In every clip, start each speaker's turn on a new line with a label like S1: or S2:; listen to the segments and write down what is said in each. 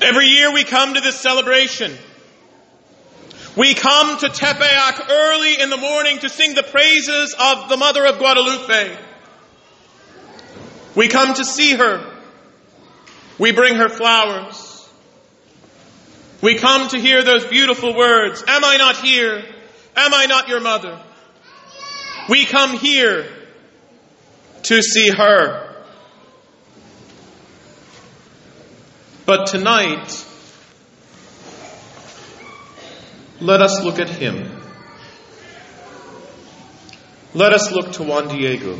S1: Every year we come to this celebration. We come to Tepeyac early in the morning to sing the praises of the Mother of Guadalupe. We come to see her. We bring her flowers. We come to hear those beautiful words, "Am I not here? Am I not your mother?" We come here to see her. But tonight, let us look at him. Let us look to Juan Diego.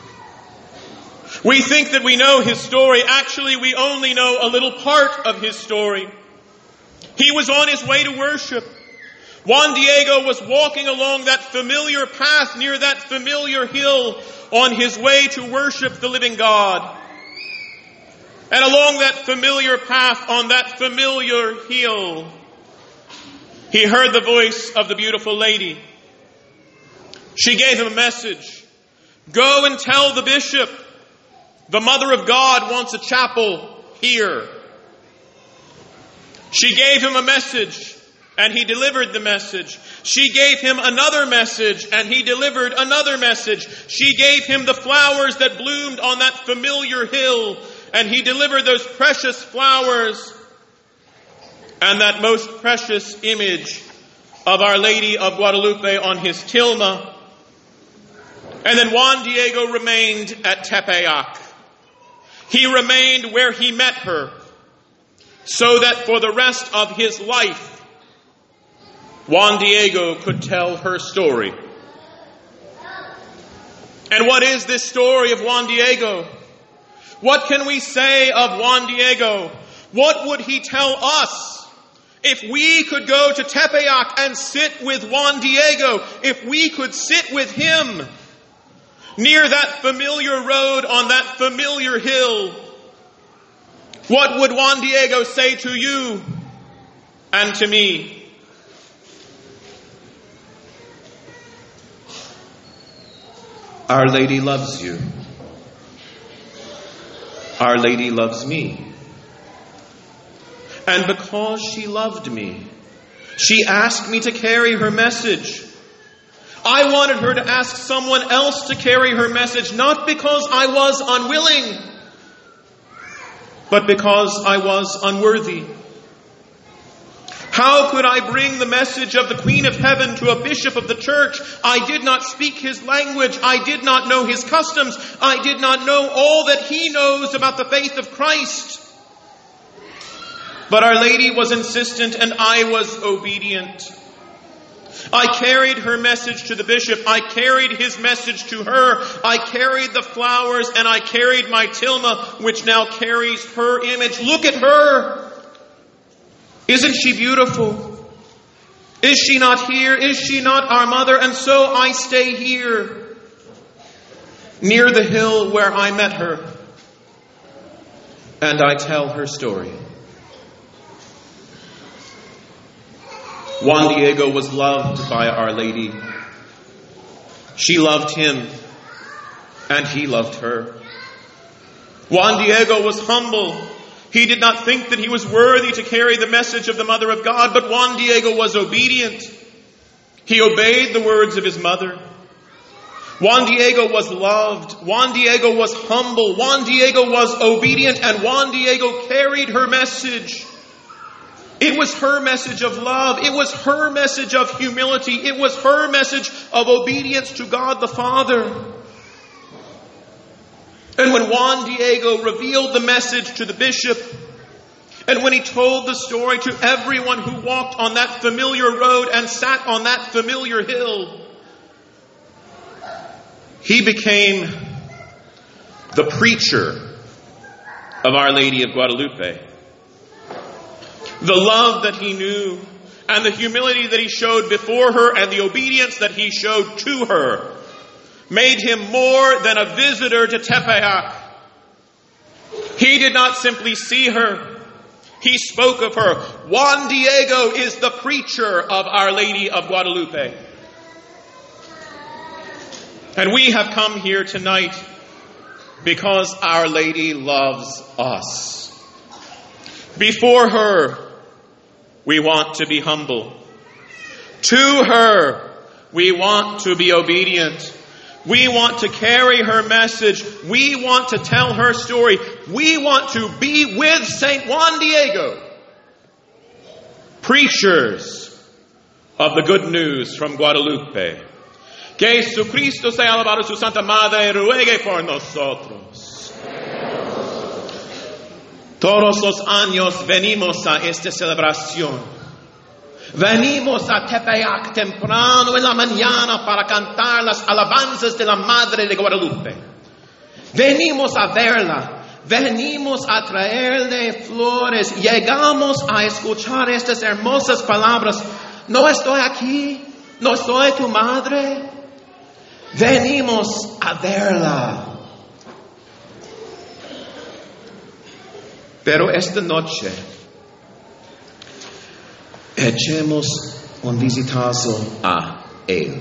S1: We think that we know his story. Actually, we only know a little part of his story. He was on his way to worship. Juan Diego was walking along that familiar path near that familiar hill on his way to worship the living God. And along that familiar path, on that familiar hill, he heard the voice of the beautiful lady. She gave him a message. "Go and tell the bishop, the Mother of God wants a chapel here." She gave him a message, and he delivered the message. She gave him another message, and he delivered another message. She gave him the flowers that bloomed on that familiar hill, and he delivered those precious flowers and that most precious image of Our Lady of Guadalupe on his tilma. And then Juan Diego remained at Tepeyac. He remained where he met her, so that for the rest of his life, Juan Diego could tell her story. And what is this story of Juan Diego? What can we say of Juan Diego? What would he tell us if we could go to Tepeyac and sit with Juan Diego? If we could sit with him near that familiar road on that familiar hill, what would Juan Diego say to you and to me? Our Lady loves you. Our Lady loves me. And because she loved me, she asked me to carry her message. I wanted her to ask someone else to carry her message, not because I was unwilling, but because I was unworthy. How could I bring the message of the Queen of Heaven to a bishop of the church? I did not speak his language. I did not know his customs. I did not know all that he knows about the faith of Christ. But Our Lady was insistent and I was obedient. I carried her message to the bishop. I carried his message to her. I carried the flowers and I carried my tilma, which now carries her image. Look at her. Isn't she beautiful? Is she not here? Is she not our mother? And so I stay here, near the hill where I met her, and I tell her story. Juan Diego was loved by Our Lady. She loved him, and he loved her. Juan Diego was humble. He did not think that he was worthy to carry the message of the Mother of God, but Juan Diego was obedient. He obeyed the words of his mother. Juan Diego was loved. Juan Diego was humble. Juan Diego was obedient, and Juan Diego carried her message. It was her message of love. It was her message of humility. It was her message of obedience to God the Father. And when Juan Diego revealed the message to the bishop, and when he told the story to everyone who walked on that familiar road and sat on that familiar hill, he became the preacher of Our Lady of Guadalupe. The love that he knew, and the humility that he showed before her, and the obedience that he showed to her, made him more than a visitor to Tepeyac. He did not simply see her. He spoke of her. Juan Diego is the preacher of Our Lady of Guadalupe. And we have come here tonight because Our Lady loves us. Before her, we want to be humble. To her, we want to be obedient. We want to carry her message. We want to tell her story. We want to be with St. Juan Diego, preachers of the good news from Guadalupe. Que Jesucristo sea alabado, su Santa Madre ruegue por nosotros. Todos los años venimos a esta celebración. Venimos a Tepeyac temprano en la mañana para cantar las alabanzas de la Madre de Guadalupe. Venimos a verla. Venimos a traerle flores. Llegamos a escuchar estas hermosas palabras. No estoy aquí. No soy tu madre. Venimos a verla. Pero esta noche echemos un vistazo a él.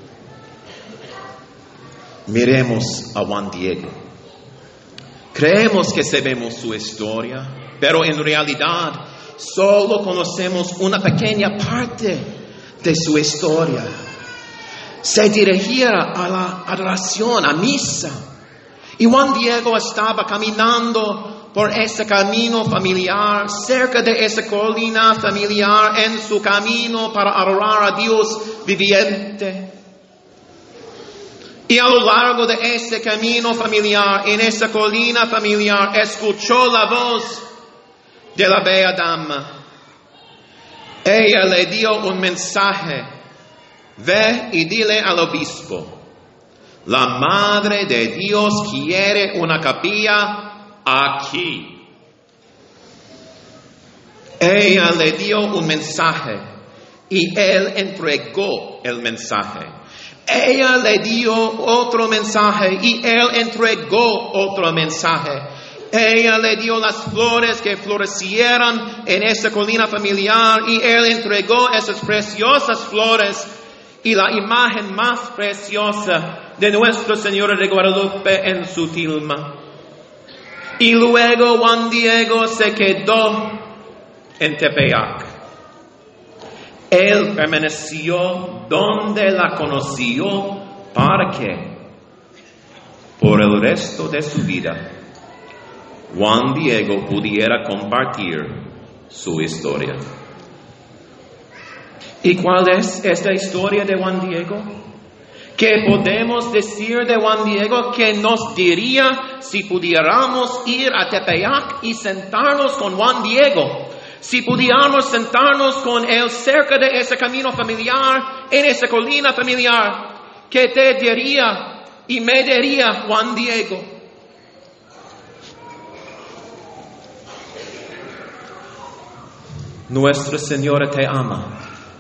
S1: Miremos a Juan Diego. Creemos que sabemos su historia, pero en realidad solo conocemos una pequeña parte de su historia. Se dirigía a la adoración, a misa. Y Juan Diego estaba caminando por ese camino familiar, cerca de esa colina familiar, en su camino para adorar a Dios viviente. Y a lo largo de ese camino familiar, en esa colina familiar, escuchó la voz de la bella dama. Ella le dio un mensaje: ve y dile al obispo, la Madre de Dios quiere una capilla aquí. Ella le dio un mensaje y él entregó el mensaje. Ella le dio otro mensaje y él entregó otro mensaje. Ella le dio las flores que florecieran en esa colina familiar y él entregó esas preciosas flores y la imagen más preciosa de Nuestra Señora de Guadalupe en su tilma. Y luego Juan Diego se quedó en Tepeyac. Él permaneció donde la conoció. ¿Para qué? Por el resto de su vida, Juan Diego pudiera compartir su historia. ¿Y cuál es esta historia de Juan Diego? ¿Qué podemos decir de Juan Diego que nos diría si pudiéramos ir a Tepeyac y sentarnos con Juan Diego? Si pudiéramos sentarnos con él cerca de ese camino familiar, en esa colina familiar, ¿qué te diría y me diría Juan Diego? Nuestra Señora te ama.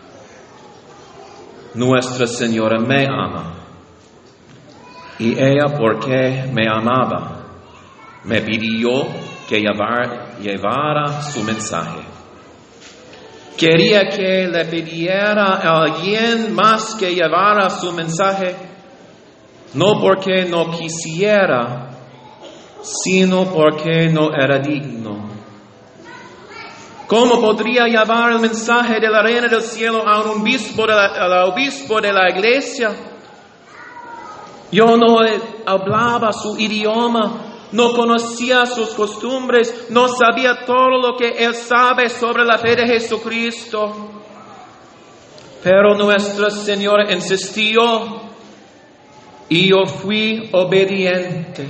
S1: Nuestra Señora me ama. Y ella, porque me amaba, me pidió que llevara su mensaje. Quería que le pidiera a alguien más que llevara su mensaje, no porque no quisiera, sino porque no era digno. ¿Cómo podría llevar el mensaje de la Reina del Cielo a un obispo de la iglesia? Yo no hablaba su idioma, no conocía sus costumbres, no sabía todo lo que él sabe sobre la fe de Jesucristo. Pero Nuestra Señora insistió y yo fui obediente.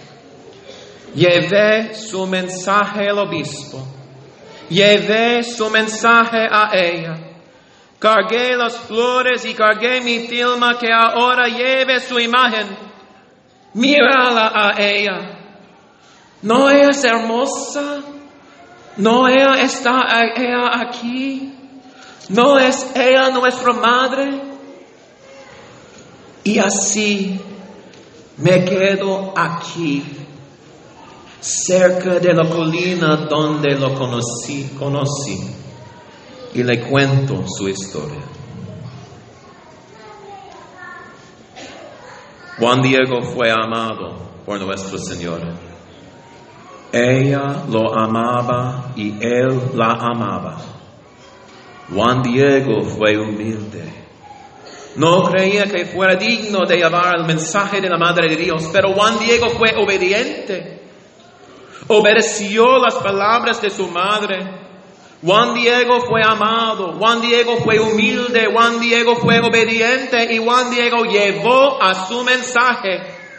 S1: Llevé su mensaje al obispo. Llevé su mensaje a ella. Cargué las flores y cargué mi tilma que ahora lleve su imagen. Mírala a ella. ¿No es hermosa? ¿No está ella aquí? ¿No es ella nuestra madre? Y así me quedo aquí, cerca de la colina donde lo conocí, y le cuento su historia. Juan Diego fue amado por Nuestra Señora.
S2: Ella lo amaba y él la amaba. Juan Diego fue humilde. No creía que fuera digno de llevar el mensaje de la Madre de Dios, pero Juan Diego fue obediente. Obedeció las palabras de su madre. Juan Diego fue amado, Juan Diego fue humilde, Juan Diego fue obediente y Juan Diego llevó a su mensaje.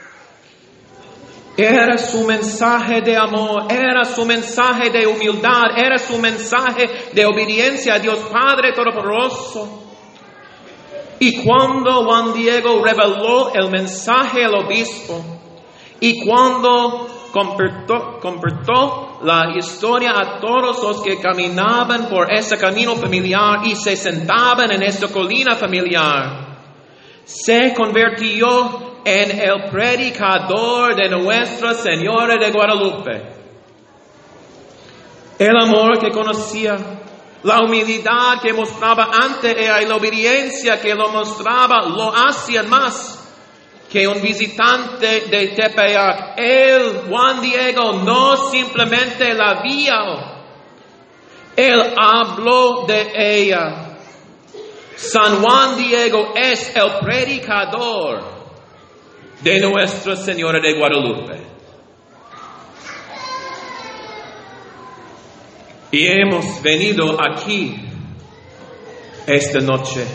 S2: Era su mensaje de amor, era su mensaje de humildad, era su mensaje de obediencia a Dios Padre Todopoderoso. Y cuando Juan Diego reveló el mensaje al obispo, y cuando compartió la historia a todos los que caminaban por ese camino familiar y se sentaban en esta colina familiar, se convirtió en el predicador de Nuestra Señora de Guadalupe. El amor que conocía, la humildad que mostraba ante ella y la obediencia que lo mostraba, lo hacían más que un visitante de Tepeyac. Él, Juan Diego, no simplemente la vio, él habló de ella. San Juan Diego es el predicador de Nuestra Señora de Guadalupe. Y hemos venido aquí esta noche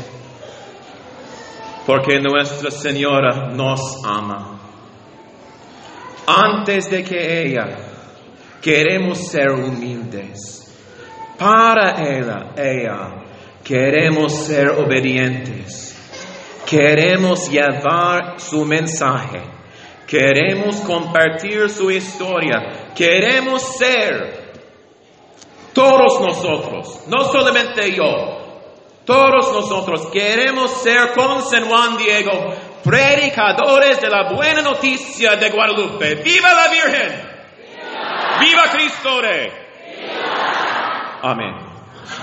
S2: porque Nuestra Señora nos ama. Antes de que ella, queremos ser humildes. Para ella, queremos ser obedientes. Queremos llevar su mensaje. Queremos compartir su historia. Queremos ser todos nosotros, no solamente yo. Todos nosotros queremos ser con San Juan Diego, predicadores de la buena noticia de Guadalupe. ¡Viva la Virgen! ¡Viva Cristo Rey! ¡Viva! Amén.